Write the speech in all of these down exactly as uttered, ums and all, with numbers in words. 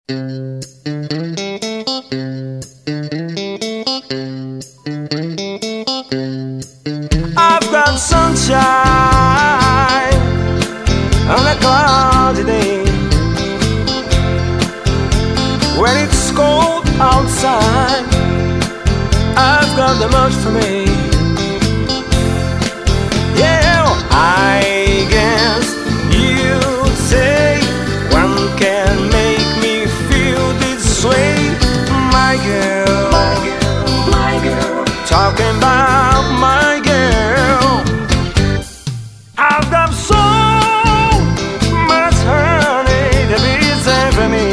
I've got sunshine on a cloudy day. When it's cold outside, I've got the much for me. Yeah, I guess you'd say one can make me feel this way. My girl, my girl, my girl, talking about my girl. I've got so much honey to be saved for me.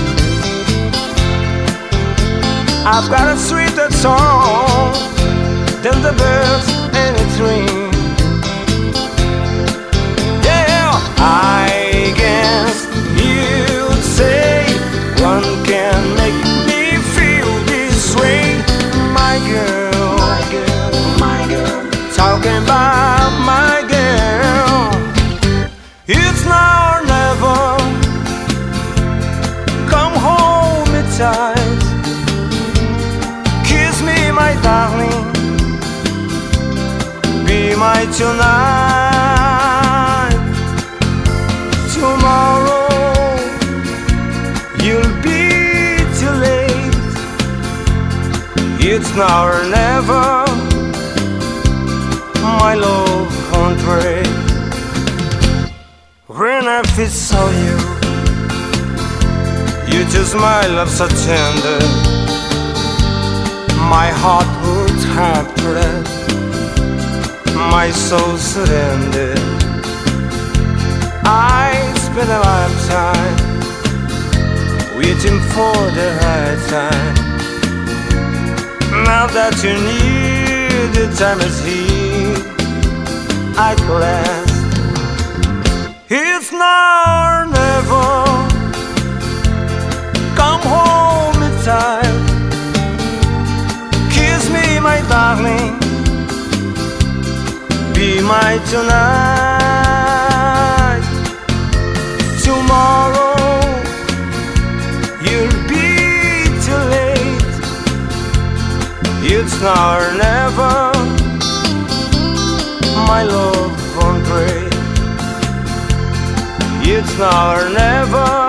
I've got a sweeter song than the birds in a dream. Yeah, I guess you'd say one can make me feel this way. My girl, my girl, my girl, talking about my girl. It's now or never. Come hold me tight, kiss me, my darling, be my tonight. Tomorrow you'll be too late. It's now or never. My love won't break. When I first saw you, you just smile love so tender. My heart would have breath, my soul surrendered. I spent a lifetime waiting for the right time. Now that you're near, the time is here at last. It's now or never. Come hold me tight, kiss me, my darling, be my tonight. Tomorrow you'll be too late. It's now or never. My love won't break. It's now or never.